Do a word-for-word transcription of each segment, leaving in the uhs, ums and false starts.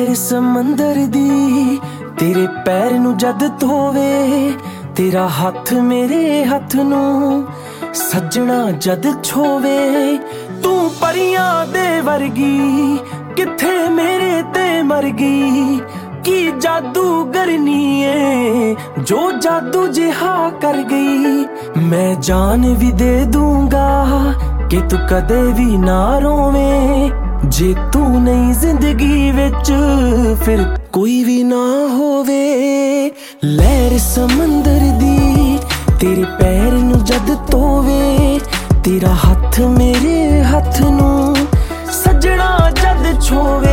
लहर समंदर दी तेरे पैर नू जद धोवे, तेरा हाथ मेरे हाथ नू सजना जद छोवे। तू परियां दे वर्गी किथे मेरे ते मरगी, की जादूगरनी है जो जादू जिहा कर गई। मैं जान भी दे दूंगा कि तू कदे भी ना रोवे, जे तू नहीं जिंदगी विच फिर कोई भी ना होवे। लहर समंदर दी तेरे पैर नू जद धोवे, तेरा हाथ मेरे हाथ नू सजना जद छोवे।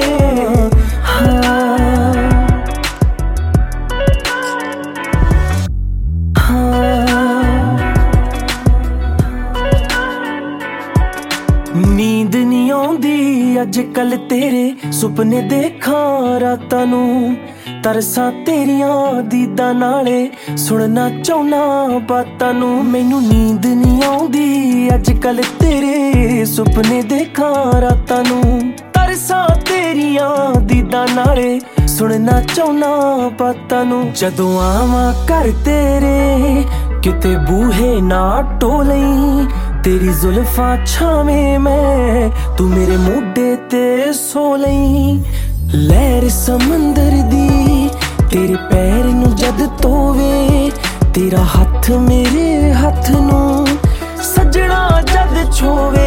नींद नहीं आउंदी अजकल तेरे सुपने देखा रातां नू, तरसा तेरियां दीदा नाले सुनना चाहना बातां नू। मैनू नींद नहीं आउंदी अजकल तेरे सुपने देखा रातां नू, तरसा तेरियां दीदा नाले सुनना चाहना बातां नू। जदों आवां घर तेरे किते बूहे ना टोलई, तेरी जुल्फा छावे मैं तू मेरे मोढे ते सो लई। लहर समंदर दी तेरे पैर नू जद धोवे, तेरा हाथ मेरे हाथ नू सजना जद छोवे।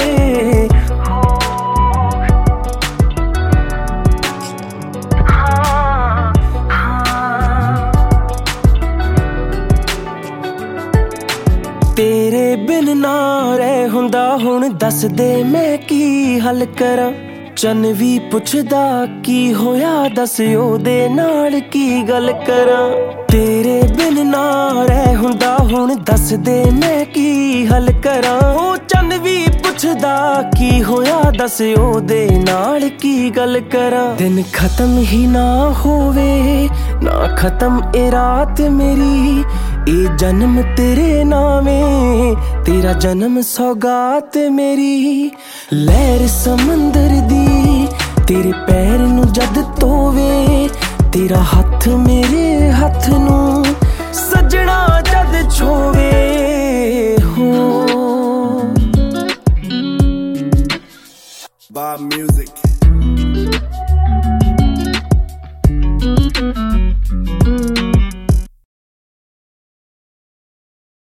तेरे बिन ना रह हुंदा हुण दस दे मैं की हल करा। चन भी पुछदा की होया दस ओदे नाल की गल करा। तेरे बिन ना रह हुंदा हुण दस दे मैं की हल करा। ओ चन भी पुछदा की होया दस ओदे नाल की गल करा। दिन खत्म ही ना होवे ना खत्म ए रात मेरी, ए जन्म तेरे नामे तेरा जन्म सौगात मेरी। लहर समंदर दी तेरे पैर नू जद धोवे, तेरा हाथ मेरे